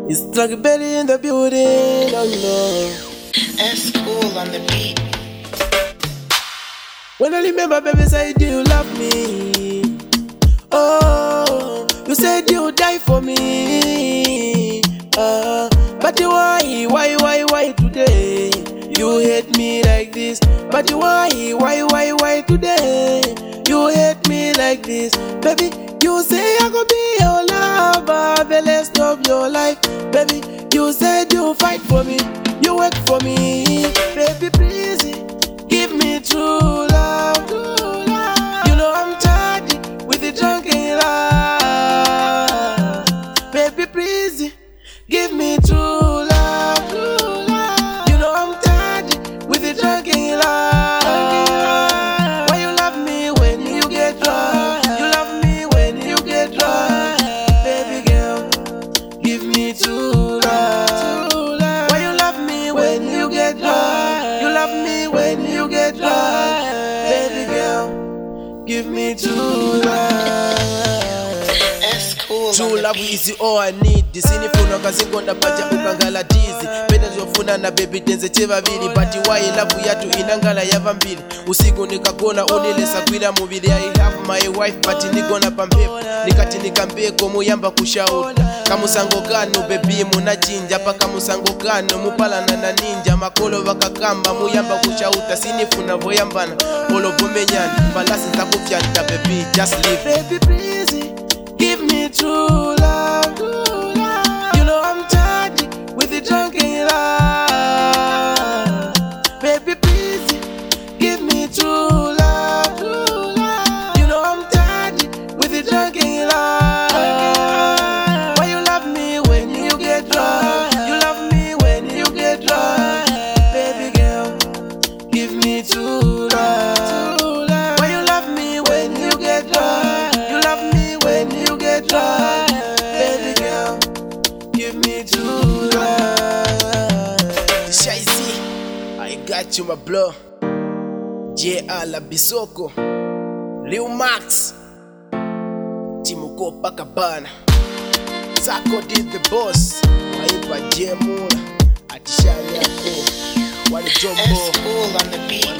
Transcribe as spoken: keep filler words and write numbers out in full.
It's Drug Belly in the building, oh no. S-Cool on the beat. When I remember, baby, say, do you love me? Oh, you said you die for me. Uh, but why, why, why, why today? You hate me like this. But why, why, why, why today? You hate me like this. Baby, you say I could be your lover the rest of your life. Baby, you said you fight for me, you work for me. Baby, please, give me true love. True love. You know I'm tired with the drunken love. Baby, please, give me true love. True love. You know I'm tired with the drunken love. Why you love me when you get drunk? You love me when you get drunk. Baby girl, give me true love. Why you love me when you get drunk? You love me when you get drunk. Baby girl, give me true love. S-Cool True on the love beat. is all I need. Sinifuna kazingonda pacha ukangala tizi. Penda zofuna na baby tenze cheva vili. But why love yatu inangala yava mbili. Usiku nikakona unilesa kwila mubili. I have my wife but nigona pampepo. Nikati nikambeko muyamba kushauri. Kamusango kano baby munachinja. Pa kamusango kano mupalana na ninja. Makolo wakakamba muyamba kushauta. Sinifuna voyambana olo bumenyani. Balasi za kufyanta baby just leave. Baby please give me true love, true love. You know I'm tired with the drunken love. Baby, please give me true love, true love. You know I'm tired with the drunken love. Why you love me when you get drunk? You love me when you get drunk. Baby girl, give me true love. Why you love me when you get drunk? You love me when you get drunk. Baby girl, give me true love. Shaisi, I got you my blow. J Ala Bisoko, Lil Max, Timuko Pakabana, Zako did the boss. Waipa J Mula, Atishani Ako, Wali Jumbo. S-Cool on the beat.